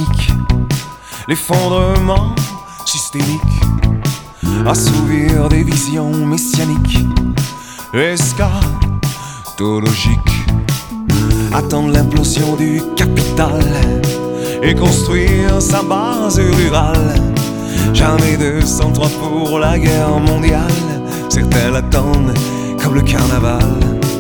panique, l'effondrement systémique, assouvir des visions messianiques, eschatologiques, attendre l'implosion du capital et construire sa base rurale. Jamais de 103 pour la guerre mondiale, certains l'attendent comme le carnaval.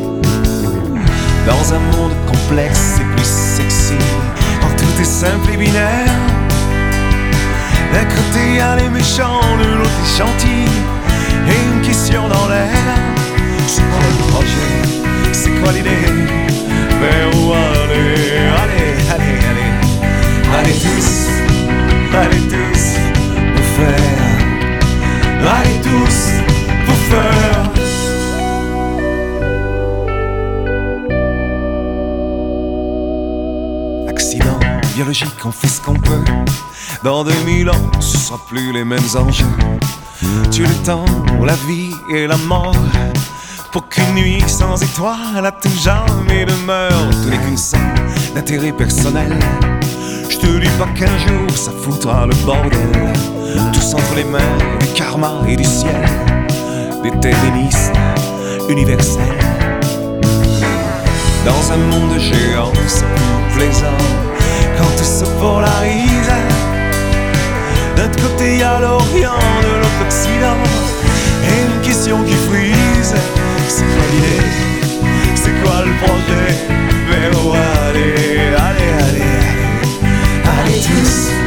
Dans un monde complexe et plus sexy, quand tout est simple et binaire, d'un côté y'a les méchants, de l'autre les gentils, et une question dans l'air: c'est quoi le projet? C'est quoi l'idée? Vers où aller? Allez, allez, allez, allez tous, pour faire, allez tous, pour faire. Accident biologique, on fait ce qu'on peut. Dans 2000 ans, ce sera plus les mêmes enjeux. Tu le temps, la vie et la mort, pour qu'une nuit sans étoiles à tout jamais demeure. Tout n'est qu'une somme d'intérêt personnel. Je te dis pas qu'un jour ça foutra le bordel. Tous entre les mains du karma et du ciel, déterminisme universel. Dans un monde géant, c'est plus plaisant quand tout se polarise. D'un côté y'a l'Orient, de l'autre l'Occident, et une question qui frise: c'est quoi l'idée? C'est quoi le projet? Vers où aller? Allez, allez, allez, allez tous.